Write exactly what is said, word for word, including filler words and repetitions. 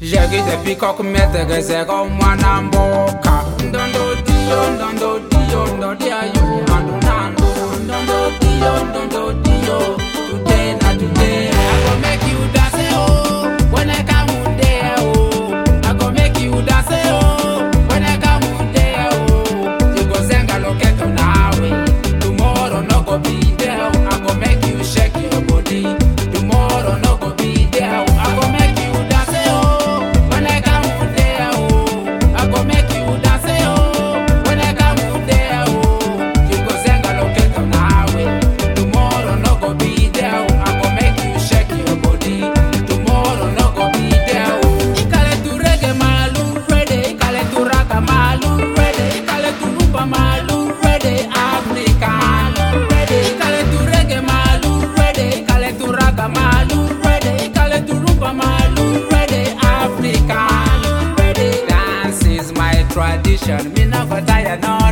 Jegi de peacock mete gezego mwana mboka. Ndondo dio, ndondo dio, ndondo dia yo, nando nando. Ndondo dio, ndondo dio, today na today. I go make you dance oh, when I come there oh. I go make you dance oh, when I come there oh. You go zenga loketo nawe, tomorrow no go be there. I go make you shake your body, tomorrow no go be there. I go make you dance oh, when I come there oh. I go make you dance oh, when I come there oh. You go zenga loketo nawe, tomorrow no go be there. I go make you shake your body, tomorrow no go be there oh. Ikale tu reggae malu ready, ikale tu raka malu ready, ikale tu rumba malu ready, Africa malu ready, ikale tu reggae malu ready, ikale tu raka malu ready, ikale tu rumba malu ready, Africa malu ready. Dance is my tradition, me no go tire no